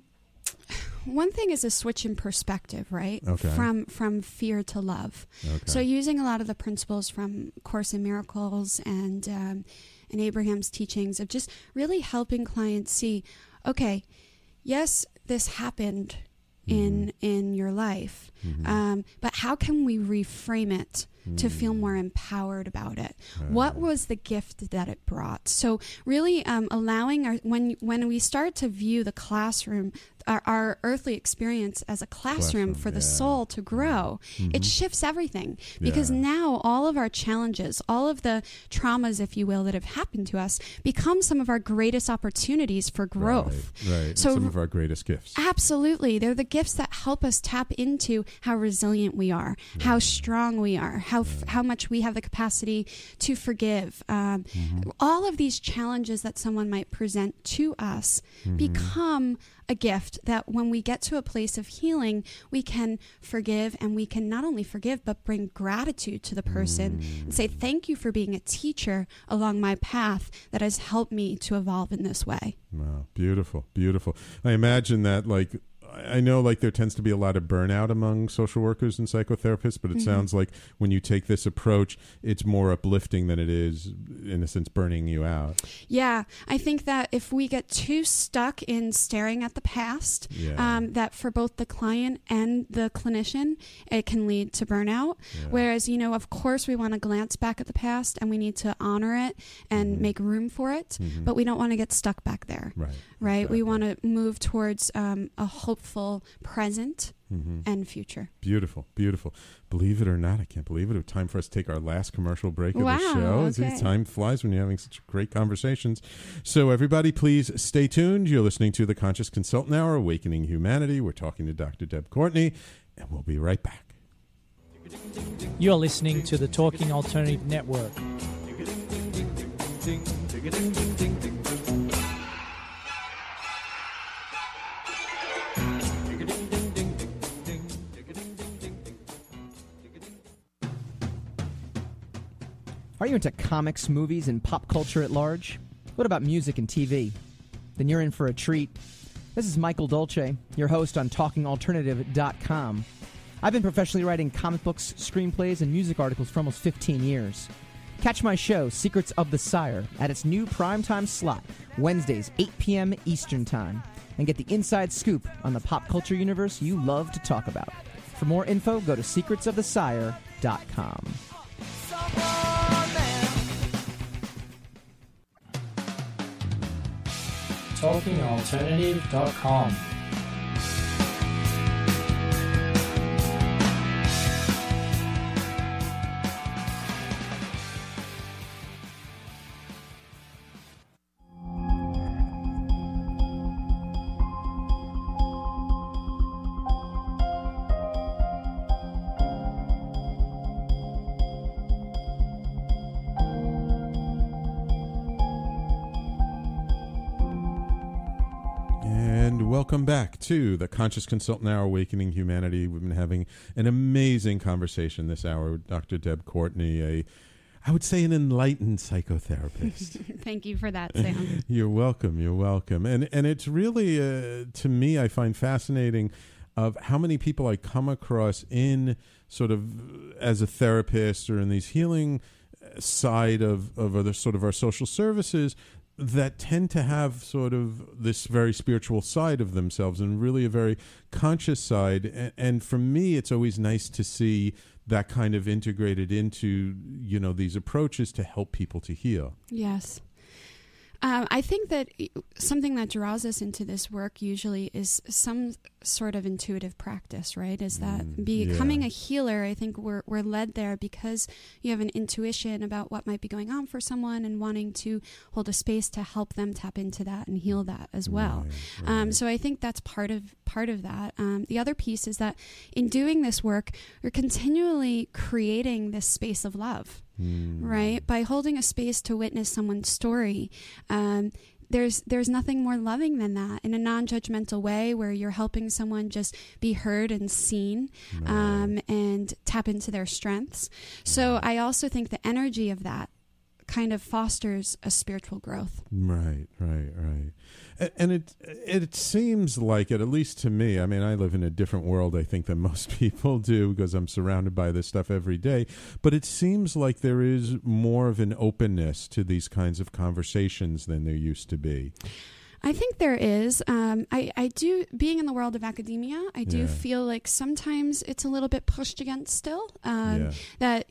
one thing is a switch in perspective, right? Okay. From fear to love. Okay. So using a lot of the principles from Course in Miracles and Abraham's teachings of just really helping clients see, okay, yes, this happened in your life, but how can we reframe it to feel more empowered about it? What was the gift that it brought? So really allowing when we start to view the classroom, our earthly experience as a classroom for the soul to grow, it shifts everything, because now all of our challenges, all of the traumas, if you will, that have happened to us become some of our greatest opportunities for growth. Right. So some of our greatest gifts. Absolutely. They're the gifts that help us tap into how resilient we are, how strong we are, how much we have the capacity to forgive. All of these challenges that someone might present to us become a gift that when we get to a place of healing, we can forgive, and we can not only forgive, but bring gratitude to the person and say, thank you for being a teacher along my path that has helped me to evolve in this way. Wow, beautiful, beautiful. I imagine that like I know like there tends to be a lot of burnout among social workers and psychotherapists, but it sounds like when you take this approach, it's more uplifting than it is, in a sense, burning you out. Yeah, I think that if we get too stuck in staring at the past, that for both the client and the clinician, it can lead to burnout. Yeah. Whereas, of course we want to glance back at the past and we need to honor it and make room for it, but we don't want to get stuck back there. Right? Exactly. We want to move towards a hopeful present and future. Beautiful, beautiful. Believe it or not, I can't believe it. It's time for us to take our last commercial break of the show. Okay. Time flies when you're having such great conversations. So everybody, please stay tuned. You're listening to the Conscious Consultant Hour, Awakening Humanity. We're talking to Dr. Deb Courtney, and we'll be right back. You're listening to the Talking Alternative Network. Are you into comics, movies, and pop culture at large? What about music and TV? Then you're in for a treat. This is Michael Dolce, your host on TalkingAlternative.com. I've been professionally writing comic books, screenplays, and music articles for almost 15 years. Catch my show, Secrets of the Sire, at its new primetime slot, Wednesdays, 8 p.m. Eastern Time, and get the inside scoop on the pop culture universe you love to talk about. For more info, go to secretsofthesire.com. TalkingAlternative.com. Welcome back to the Conscious Consultant Hour, Awakening Humanity. We've been having an amazing conversation this hour with Dr. Deb Courtney, I would say an enlightened psychotherapist. Thank you for that, Sam. You're welcome. You're welcome. And it's really, to me, I find fascinating of how many people I come across in sort of as a therapist or in these healing side of other sort of our social services that tend to have sort of this very spiritual side of themselves and really a very conscious side. And for me, it's always nice to see that kind of integrated into, these approaches to help people to heal. Yes. I think that something that draws us into this work usually is some sort of intuitive practice, right? Is that becoming a healer, I think we're led there because you have an intuition about what might be going on for someone and wanting to hold a space to help them tap into that and heal that as well. Right. So I think that's part of that. The other piece is that in doing this work, you're continually creating this space of love. Right? By holding a space to witness someone's story, there's nothing more loving than that in a non-judgmental way where you're helping someone just be heard and seen and tap into their strengths. So I also think the energy of that kind of fosters a spiritual growth. Right. And it seems like it, at least to me. I mean, I live in a different world, I think, than most people do because I'm surrounded by this stuff every day. But it seems like there is more of an openness to these kinds of conversations than there used to be. I think there is. I do, being in the world of academia, I do feel like sometimes it's a little bit pushed against still. That,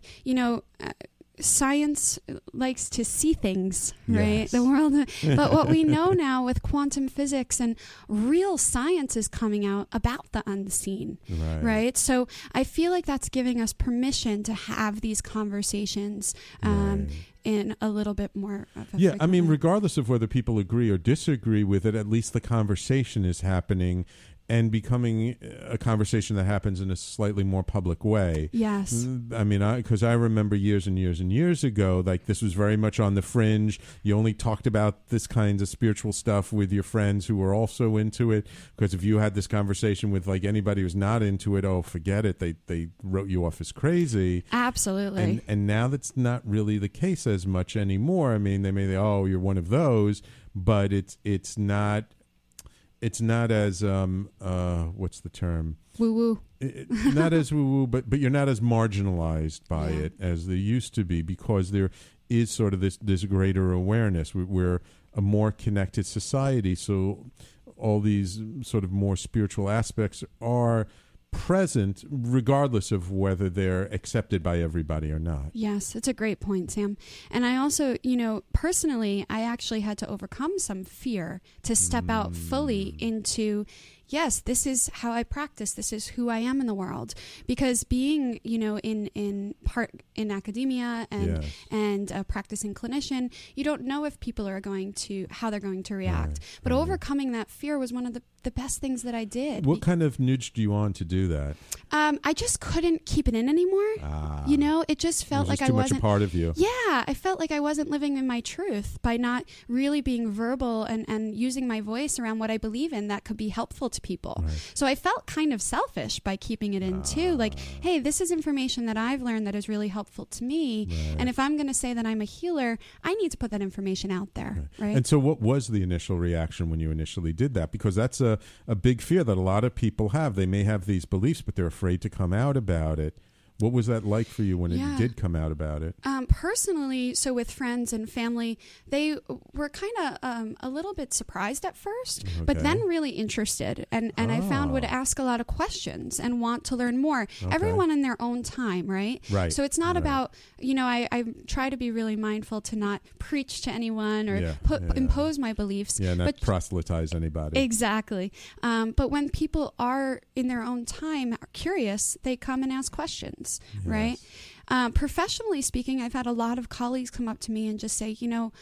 science likes to see things, right? Yes. The world, but what we know now with quantum physics and real science is coming out about the unseen, right? So I feel like that's giving us permission to have these conversations in a little bit more of a I mean, regardless of whether people agree or disagree with it, at least the conversation is happening and becoming a conversation that happens in a slightly more public way. Yes. I mean, because I remember years and years and years ago, like this was very much on the fringe. You only talked about this kind of spiritual stuff with your friends who were also into it. Because if you had this conversation with like anybody who's not into it, oh, forget it. They wrote you off as crazy. Absolutely. And now that's not really the case as much anymore. I mean, they may say, oh, you're one of those, but it's not. it's not as what's the term? Woo woo. Not as woo woo, but you're not as marginalized by it as they used to be, because there is sort of this greater awareness. We're a more connected society, so all these sort of more spiritual aspects are present regardless of whether they're accepted by everybody or not. Yes, it's a great point, Sam. And I also, personally, I actually had to overcome some fear to step out fully into, yes, this is how I practice. This is who I am in the world. Because being, in academia and a practicing clinician, you don't know if people are how they're going to react. But overcoming that fear was one of the best things that I did. What kind of nudged you on to do that? I just couldn't keep it in anymore. It just felt like I wasn't too much a part of you. Yeah, I felt like I wasn't living in my truth by not really being verbal and using my voice around what I believe in that could be helpful to people. Right. So I felt kind of selfish by keeping it in too. Like, hey, this is information that I've learned that is really helpful to me. Right. And if I'm going to say that I'm a healer, I need to put that information out there. Right. And so what was the initial reaction when you initially did that? Because that's a big fear that a lot of people have. They may have these beliefs, but they're afraid to come out about it. What was that like for you when it did come out about it? Personally, so with friends and family, they were kind of a little bit surprised at first, but then really interested. And I found would ask a lot of questions and want to learn more. Okay. Everyone in their own time, right? Right. So it's not about, I try to be really mindful to not preach to anyone or impose my beliefs. Yeah, not proselytize anybody. Exactly. But when people are in their own time curious, they come and ask questions. Yes. Right. Professionally speaking, I've had a lot of colleagues come up to me and just say,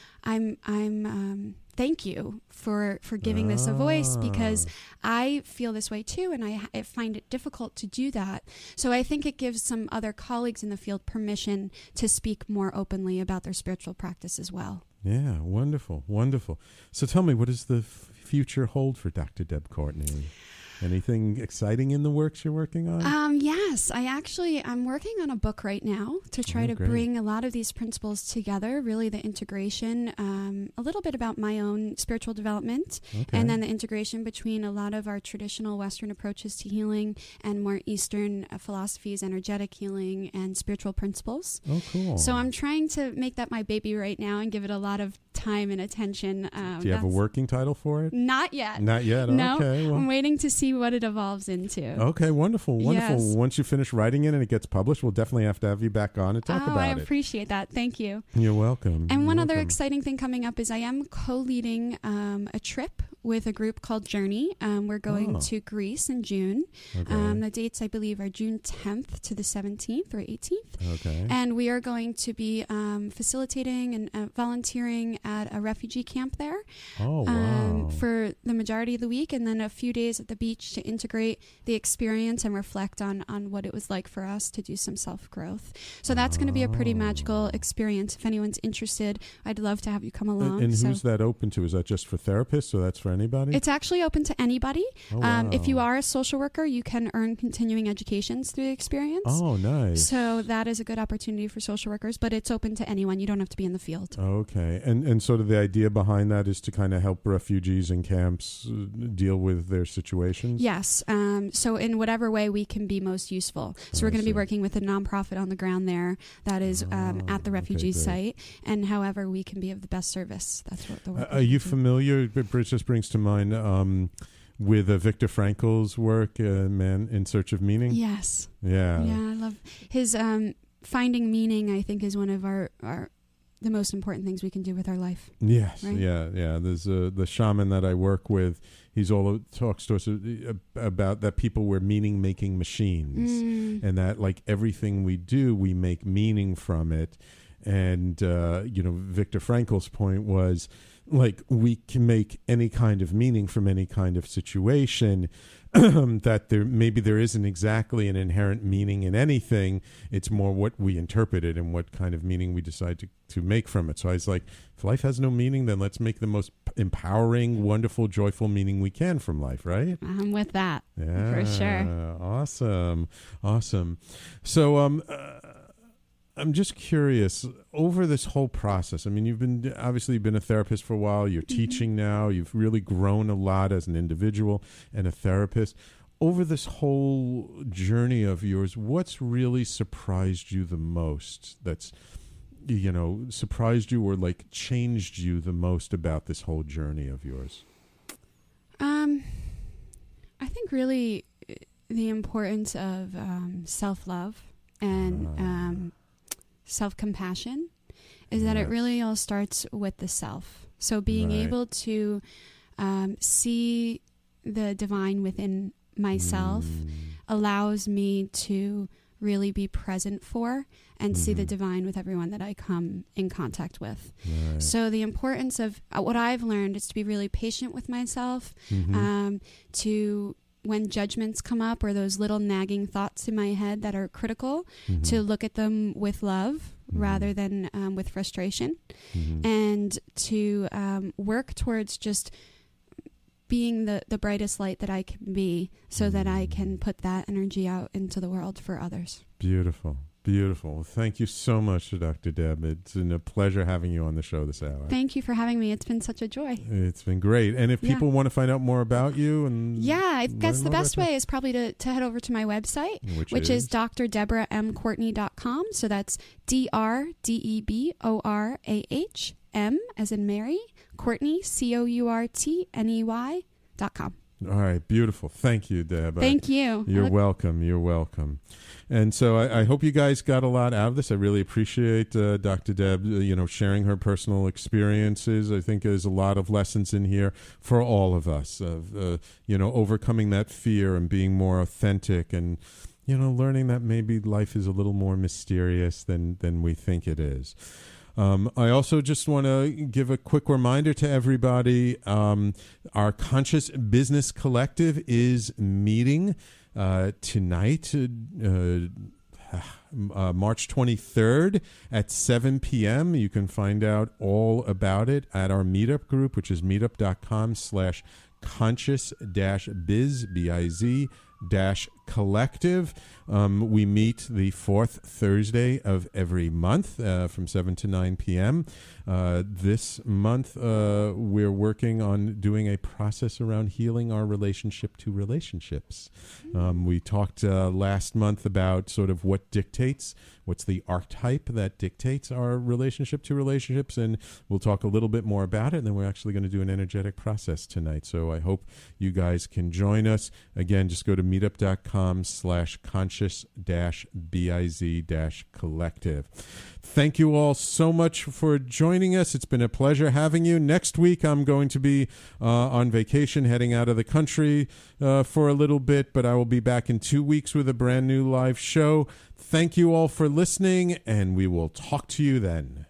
I'm thank you for giving this a voice, because I feel this way too, and I find it difficult to do that. So I think it gives some other colleagues in the field permission to speak more openly about their spiritual practice as well. Yeah, wonderful, wonderful. So tell me, what does the future hold for Dr. Deb Courtney? Anything exciting in the works you're working on? Yes, I'm working on a book right now to try to bring a lot of these principles together, really the integration, a little bit about my own spiritual development, and then the integration between a lot of our traditional Western approaches to healing and more Eastern philosophies, energetic healing, and spiritual principles. Oh, cool. So I'm trying to make that my baby right now and give it a lot of time and attention. Do you have a working title for it? Not yet. Not yet? No, okay. Well, I'm waiting to see what it evolves into. Okay, wonderful, wonderful. Yes. Once you finish writing it and it gets published, we'll definitely have to have you back on and talk about it. I appreciate that. Thank you. You're welcome. And one other exciting thing coming up is I am co-leading a trip with a group called Journey. We're going to Greece in June. Okay. The dates, I believe, are June 10th to the 17th or 18th. Okay. And we are going to be facilitating and volunteering at a refugee camp there. Oh, wow. For the majority of the week, and then a few days at the beach to integrate the experience and reflect on what it was like for us to do some self-growth. So that's going to be a pretty magical experience. If anyone's interested, I'd love to have you come along. And who's that open to? Is that just for therapists, or that's for anybody? It's actually open to anybody. Oh, wow. If you are a social worker, you can earn continuing educations through the experience. Oh, nice. So that is a good opportunity for social workers, but it's open to anyone. You don't have to be in the field. Okay. And sort of the idea behind that is to kind of help refugees in camps deal with their situations? Yes. So in whatever way we can be most useful. So we're going to be working with a nonprofit on the ground there that is at the refugee site, and however we can be of the best service. That's what the work Are you familiar, it just brings to mind, with Viktor Frankl's work, Man in Search of Meaning? Yes. Yeah. Yeah, I love his finding meaning, I think, is one of our the most important things we can do with our life. Yes, right? yeah. There's the shaman that I work with. He's talks to us about that people were meaning-making machines, and that like everything we do, we make meaning from it. And Viktor Frankl's point was, like, we can make any kind of meaning from any kind of situation. That there isn't exactly an inherent meaning in anything. It's more what we interpret it and what kind of meaning we decide to make from it. So I was like, if life has no meaning, then let's make the most empowering, wonderful, joyful meaning we can from life, right? I'm with that. Yeah, for sure. Awesome. So I'm just curious, over this whole process, I mean, you've been a therapist for a while, you're teaching now, you've really grown a lot as an individual and a therapist. Over this whole journey of yours, what's really surprised you the most? That's, surprised you or like changed you the most about this whole journey of yours? I think really the importance of self-love and self-compassion is that it really all starts with the self. So being able to see the divine within myself allows me to really be present for and see the divine with everyone that I come in contact with. Right. So the importance of what I've learned is to be really patient with myself, to when judgments come up or those little nagging thoughts in my head that are critical, to look at them with love rather than with frustration, and to work towards just being the brightest light that I can be so that I can put that energy out into the world for others. Beautiful. Beautiful. Thank you so much, Dr. Deb. It's been a pleasure having you on the show this hour. Thank you for having me. It's been such a joy. It's been great. And if people want to find out more about you, I guess the best way is probably to head over to my website, which is drdeborahmcourtney.com. So that's DRDEBORAHM as in Mary, Courtney, COURTNEY.com. All right, beautiful. Thank you, Deb. Thank you. You're welcome. You're welcome. And so I hope you guys got a lot out of this. I really appreciate Dr. Deb, sharing her personal experiences. I think there's a lot of lessons in here for all of us of, overcoming that fear and being more authentic and, learning that maybe life is a little more mysterious than we think it is. I also just want to give a quick reminder to everybody. Our Conscious Business Collective is meeting tonight, March 23rd at 7 p.m. You can find out all about it at our meetup group, which is meetup.com/conscious-biz, BIZ-collective. We meet the fourth Thursday of every month from 7 to 9 p.m. This month, we're working on doing a process around healing our relationship to relationships. We talked last month about sort of what's the archetype that dictates our relationship to relationships, and we'll talk a little bit more about it, and then we're actually going to do an energetic process tonight. So I hope you guys can join us. Again, just go to meetup.com/conscious-biz-collective. Thank you all so much for joining us. It's been a pleasure having you. Next week, I'm going to be on vacation, heading out of the country for a little bit, but I will be back in 2 weeks with a brand new live show. Thank you all for listening, and we will talk to you then.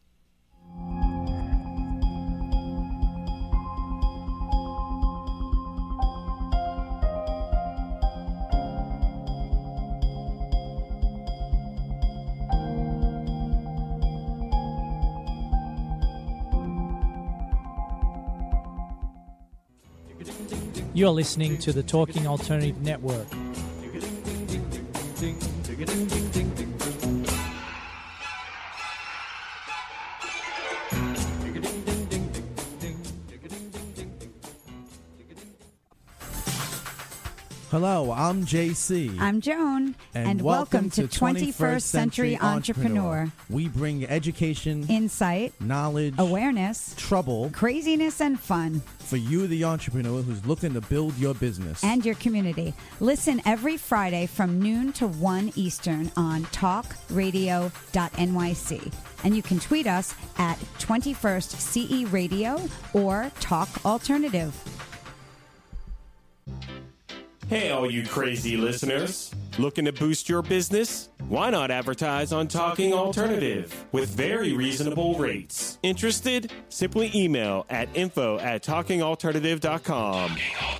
You're listening to the Talking Alternative Network. Hello, I'm JC. I'm Joan. And welcome to 21st Century Entrepreneur. We bring education, insight, knowledge, awareness, trouble, craziness, and fun for you, the entrepreneur who's looking to build your business and your community. Listen every Friday from noon to 1 Eastern on talkradio.nyc. And you can tweet us at 21st CE Radio or Talk Alternative. Hey, all you crazy listeners. Looking to boost your business? Why not advertise on Talking Alternative with very reasonable rates? Interested? Simply email at info@talkingalternative.com.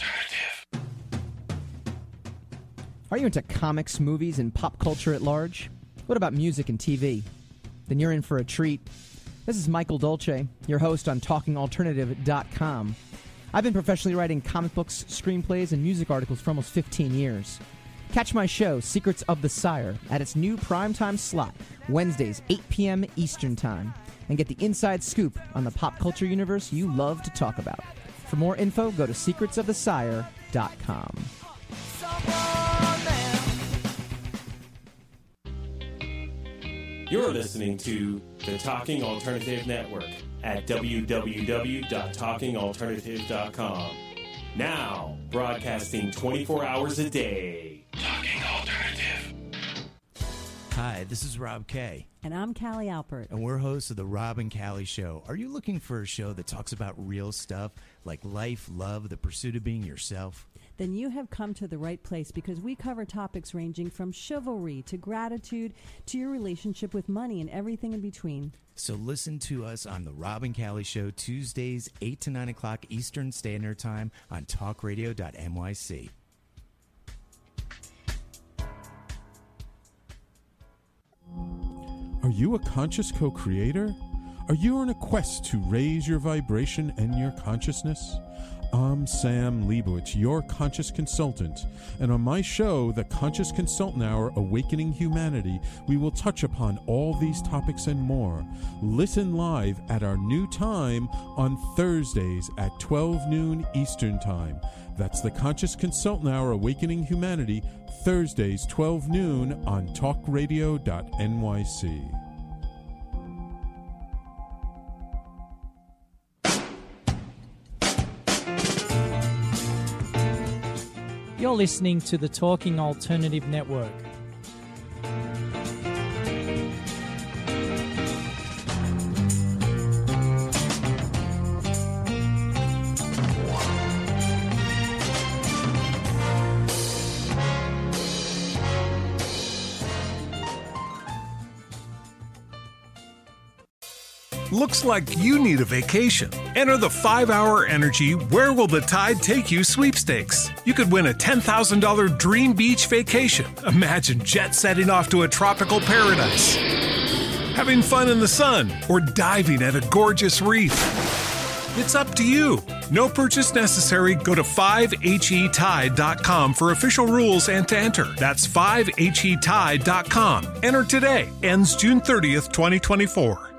Are you into comics, movies, and pop culture at large? What about music and TV? Then you're in for a treat. This is Michael Dolce, your host on talkingalternative.com. I've been professionally writing comic books, screenplays, and music articles for almost 15 years. Catch my show, Secrets of the Sire, at its new primetime slot, Wednesdays, 8 p.m. Eastern Time, and get the inside scoop on the pop culture universe you love to talk about. For more info, go to secretsofthesire.com. You're listening to the Talking Alternative Network at www.talkingalternative.com. Now, broadcasting 24 hours a day. Talking Alternative. Hi, this is Rob Kay. And I'm Callie Alpert. And we're hosts of The Rob and Callie Show. Are you looking for a show that talks about real stuff like life, love, the pursuit of being yourself? Then you have come to the right place, because we cover topics ranging from chivalry to gratitude to your relationship with money and everything in between. So listen to us on The Rob and Callie Show, Tuesdays, 8 to 9 o'clock Eastern Standard Time on talkradio.nyc. Are you a conscious co-creator? Are you on a quest to raise your vibration and your consciousness? I'm Sam Leibowitz, your conscious consultant, and on my show, The Conscious Consultant Hour, Awakening Humanity, we will touch upon all these topics and more. Listen live at our new time on Thursdays at 12 noon Eastern Time. That's The Conscious Consultant Hour, Awakening Humanity, Thursdays, 12 noon on talkradio.nyc. You're listening to the Talking Alternative Network. Looks like you need a vacation. Enter the 5-Hour Energy Where Will the Tide Take You sweepstakes. You could win a $10,000 dream beach vacation. Imagine jet setting off to a tropical paradise, having fun in the sun, or diving at a gorgeous reef. It's up to you. No purchase necessary. Go to 5HETide.com for official rules and to enter. That's 5HETide.com. Enter today. Ends June 30th, 2024.